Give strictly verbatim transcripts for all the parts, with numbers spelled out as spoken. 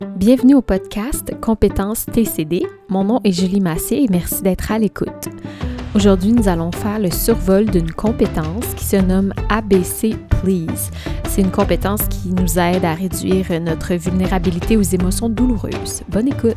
Bienvenue au podcast Compétences T C D. Mon nom est Julie Massier et merci d'être à l'écoute. Aujourd'hui, nous allons faire le survol d'une compétence qui se nomme A B C Please. C'est une compétence qui nous aide à réduire notre vulnérabilité aux émotions douloureuses. Bonne écoute!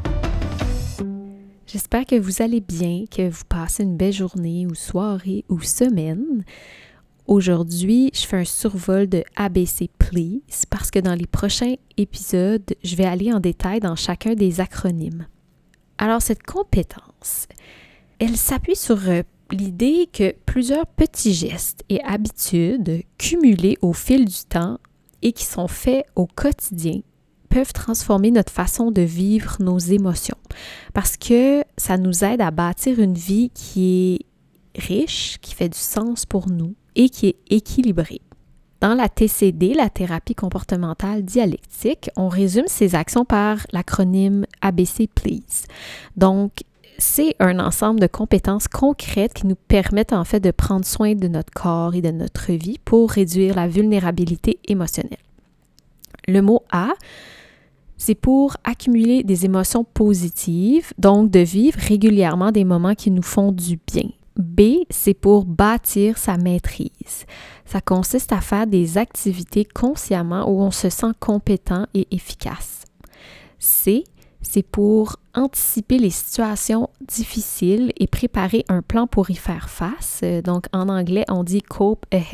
J'espère que vous allez bien, que vous passez une belle journée ou soirée ou semaine. Aujourd'hui, je fais un survol de A B C Please parce que dans les prochains épisodes, je vais aller en détail dans chacun des acronymes. Alors, cette compétence, elle s'appuie sur l'idée que plusieurs petits gestes et habitudes cumulés au fil du temps et qui sont faits au quotidien peuvent transformer notre façon de vivre nos émotions parce que ça nous aide à bâtir une vie qui est riche, qui fait du sens pour nous et qui est équilibrée. Dans la T C D, la thérapie comportementale dialectique, on résume ces actions par l'acronyme A B C Please. Donc, c'est un ensemble de compétences concrètes qui nous permettent en fait de prendre soin de notre corps et de notre vie pour réduire la vulnérabilité émotionnelle. Le mot A, c'est pour accumuler des émotions positives, donc de vivre régulièrement des moments qui nous font du bien. B, c'est pour bâtir sa maîtrise. Ça consiste à faire des activités consciemment où on se sent compétent et efficace. C, c'est pour anticiper les situations difficiles et préparer un plan pour y faire face. Donc, en anglais, on dit « cope ahead ».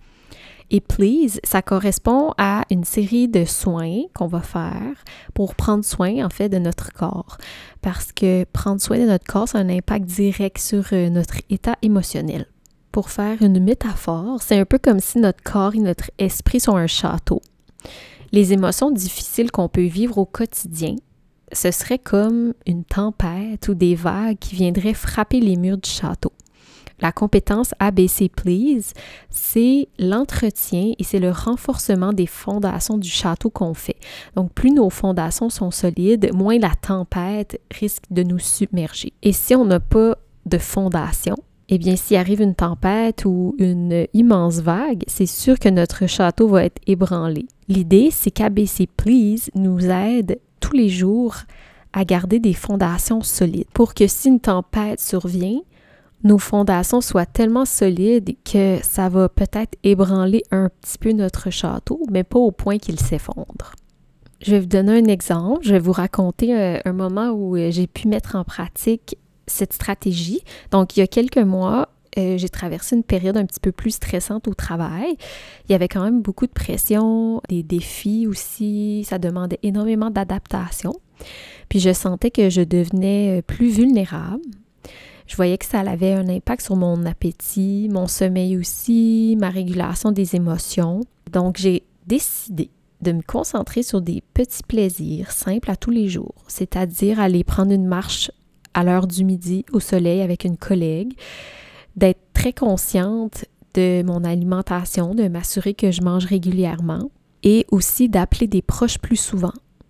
Et please, ça correspond à une série de soins qu'on va faire pour prendre soin, en fait, de notre corps. Parce que prendre soin de notre corps, ça a un impact direct sur notre état émotionnel. Pour faire une métaphore, c'est un peu comme si notre corps et notre esprit sont un château. Les émotions difficiles qu'on peut vivre au quotidien, ce serait comme une tempête ou des vagues qui viendraient frapper les murs du château. La compétence A B C Please, c'est l'entretien et c'est le renforcement des fondations du château qu'on fait. Donc, plus nos fondations sont solides, moins la tempête risque de nous submerger. Et si on n'a pas de fondation, eh bien, s'il arrive une tempête ou une immense vague, c'est sûr que notre château va être ébranlé. L'idée, c'est qu'A B C Please nous aide tous les jours à garder des fondations solides pour que si une tempête survient, nos fondations soient tellement solides que ça va peut-être ébranler un petit peu notre château, mais pas au point qu'il s'effondre. Je vais vous donner un exemple. Je vais vous raconter un, un moment où j'ai pu mettre en pratique cette stratégie. Donc, il y a quelques mois, euh, j'ai traversé une période un petit peu plus stressante au travail. Il y avait quand même beaucoup de pression, des défis aussi. Ça demandait énormément d'adaptation. Puis, je sentais que je devenais plus vulnérable. Je voyais que ça avait un impact sur mon appétit, mon sommeil aussi, ma régulation des émotions. Donc, j'ai décidé de me concentrer sur des petits plaisirs simples à tous les jours, c'est-à-dire aller prendre une marche à l'heure du midi au soleil avec une collègue, d'être très consciente de mon alimentation, de m'assurer que je mange régulièrement et aussi d'appeler des proches plus souvent.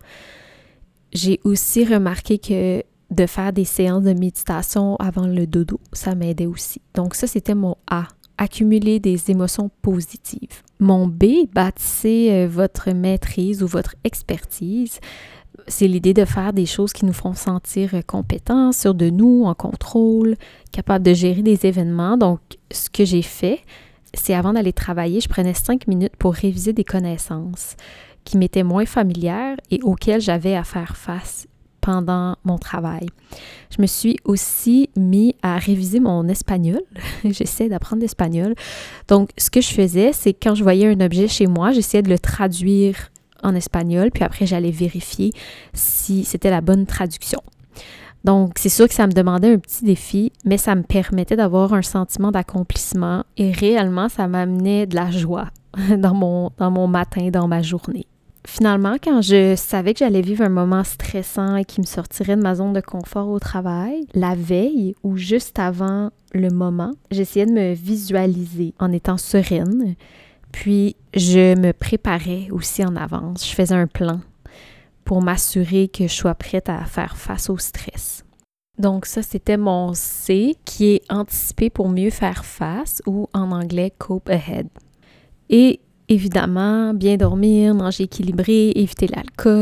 J'ai aussi remarqué que de faire des séances de méditation avant le dodo, ça m'aidait aussi. Donc ça, c'était mon A, accumuler des émotions positives. Mon B, bâtissez votre maîtrise ou votre expertise. C'est l'idée de faire des choses qui nous font sentir compétents, sûrs de nous, en contrôle, capables de gérer des événements. Donc, ce que j'ai fait, c'est avant d'aller travailler, je prenais cinq minutes pour réviser des connaissances qui m'étaient moins familières et auxquelles j'avais à faire face pendant mon travail. Je me suis aussi mis à réviser mon espagnol. J'essaie d'apprendre l'espagnol. Donc, ce que je faisais, c'est quand je voyais un objet chez moi, j'essayais de le traduire en espagnol, puis après, j'allais vérifier si c'était la bonne traduction. Donc, c'est sûr que ça me demandait un petit défi, mais ça me permettait d'avoir un sentiment d'accomplissement et réellement, ça m'amenait de la joie dans mon, dans mon matin, dans ma journée. Finalement, quand je savais que j'allais vivre un moment stressant et qui me sortirait de ma zone de confort au travail, la veille ou juste avant le moment, j'essayais de me visualiser en étant sereine. Puis, je me préparais aussi en avance. Je faisais un plan pour m'assurer que je sois prête à faire face au stress. Donc ça, c'était mon C qui est anticiper pour mieux faire face ou en anglais « cope ahead ». Et évidemment, bien dormir, manger équilibré, éviter l'alcool,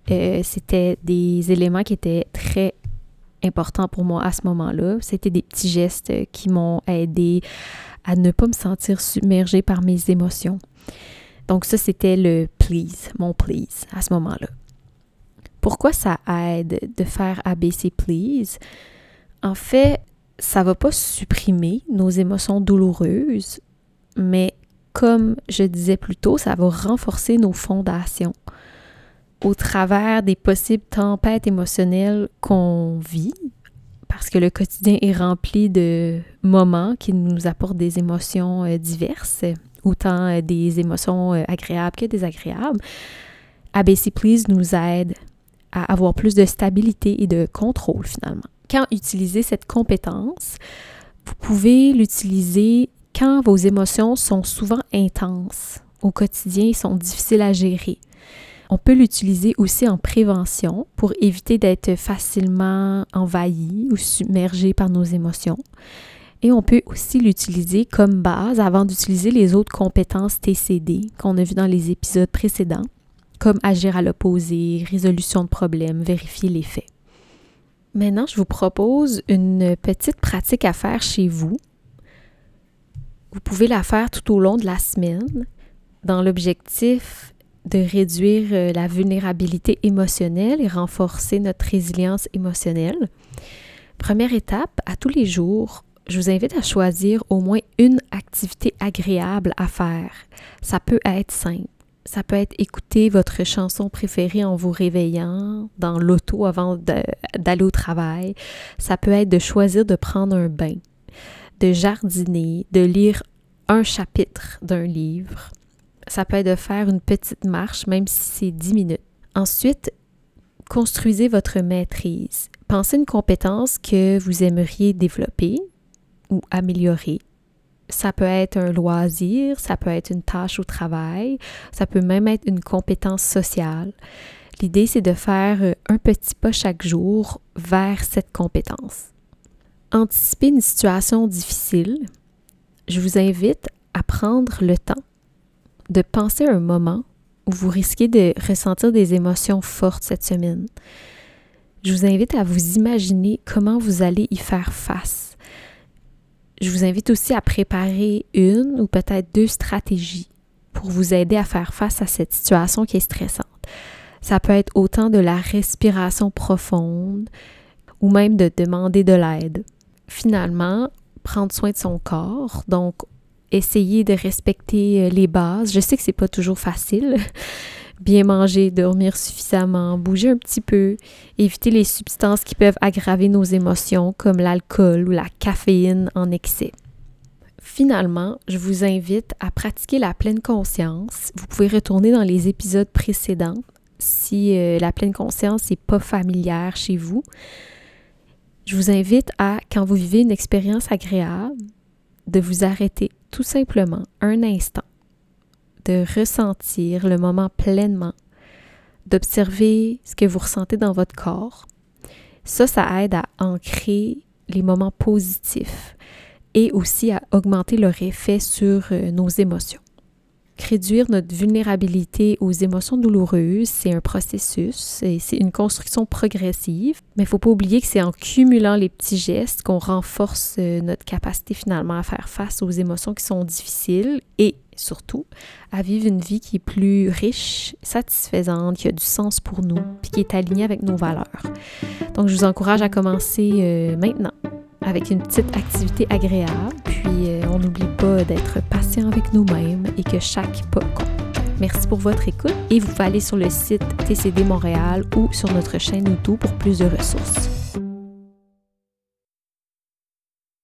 Euh, c'était des éléments qui étaient très importants pour moi à ce moment-là. C'était des petits gestes qui m'ont aidé à ne pas me sentir submergée par mes émotions. Donc ça, c'était le please, mon please à ce moment-là. Pourquoi ça aide de faire A B C please? En fait, ça ne va pas supprimer nos émotions douloureuses, mais comme je disais plus tôt, ça va renforcer nos fondations. Au travers des possibles tempêtes émotionnelles qu'on vit, parce que le quotidien est rempli de moments qui nous apportent des émotions euh, diverses, autant euh, des émotions euh, agréables que désagréables. A B C Please nous aide à avoir plus de stabilité et de contrôle finalement. Quand utilisez cette compétence, vous pouvez l'utiliser quand vos émotions sont souvent intenses, au quotidien, ils sont difficiles à gérer. On peut l'utiliser aussi en prévention pour éviter d'être facilement envahi ou submergé par nos émotions. Et on peut aussi l'utiliser comme base avant d'utiliser les autres compétences T C D qu'on a vues dans les épisodes précédents, comme agir à l'opposé, résolution de problèmes, vérifier les faits. Maintenant, je vous propose une petite pratique à faire chez vous. Vous pouvez la faire tout au long de la semaine dans l'objectif de réduire la vulnérabilité émotionnelle et renforcer notre résilience émotionnelle. Première étape, à tous les jours, je vous invite à choisir au moins une activité agréable à faire. Ça peut être simple. Ça peut être écouter votre chanson préférée en vous réveillant, dans l'auto avant de, d'aller au travail. Ça peut être de choisir de prendre un bain, de jardiner, de lire un chapitre d'un livre. Ça peut être de faire une petite marche, même si c'est dix minutes. Ensuite, construisez votre maîtrise. Pensez une compétence que vous aimeriez développer ou améliorer. Ça peut être un loisir, ça peut être une tâche au travail, ça peut même être une compétence sociale. L'idée, c'est de faire un petit pas chaque jour vers cette compétence. Anticiper une situation difficile, je vous invite à prendre le temps de penser à un moment où vous risquez de ressentir des émotions fortes cette semaine. Je vous invite à vous imaginer comment vous allez y faire face. Je vous invite aussi à préparer une ou peut-être deux stratégies pour vous aider à faire face à cette situation qui est stressante. Ça peut être autant de la respiration profonde ou même de demander de l'aide. Finalement, prendre soin de son corps, donc essayer de respecter les bases. Je sais que c'est pas toujours facile. Bien manger, dormir suffisamment, bouger un petit peu, éviter les substances qui peuvent aggraver nos émotions comme l'alcool ou la caféine en excès. Finalement, je vous invite à pratiquer la pleine conscience. Vous pouvez retourner dans les épisodes précédents si euh, la pleine conscience n'est pas familière chez vous. Je vous invite à, quand vous vivez une expérience agréable, de vous arrêter tout simplement un instant, de ressentir le moment pleinement, d'observer ce que vous ressentez dans votre corps. Ça, ça aide à ancrer les moments positifs et aussi à augmenter leur effet sur euh, nos émotions. Réduire notre vulnérabilité aux émotions douloureuses, c'est un processus, et c'est une construction progressive, mais il ne faut pas oublier que c'est en cumulant les petits gestes qu'on renforce euh, notre capacité finalement à faire face aux émotions qui sont difficiles et surtout à vivre une vie qui est plus riche, satisfaisante, qui a du sens pour nous, puis qui est alignée avec nos valeurs. Donc je vous encourage à commencer euh, maintenant avec une petite activité agréable, puis euh, on n'oublie pas d'être patient avec nous-mêmes et que chaque pas compte. Merci pour votre écoute et vous pouvez aller sur le site T C D Montréal ou sur notre chaîne YouTube pour plus de ressources.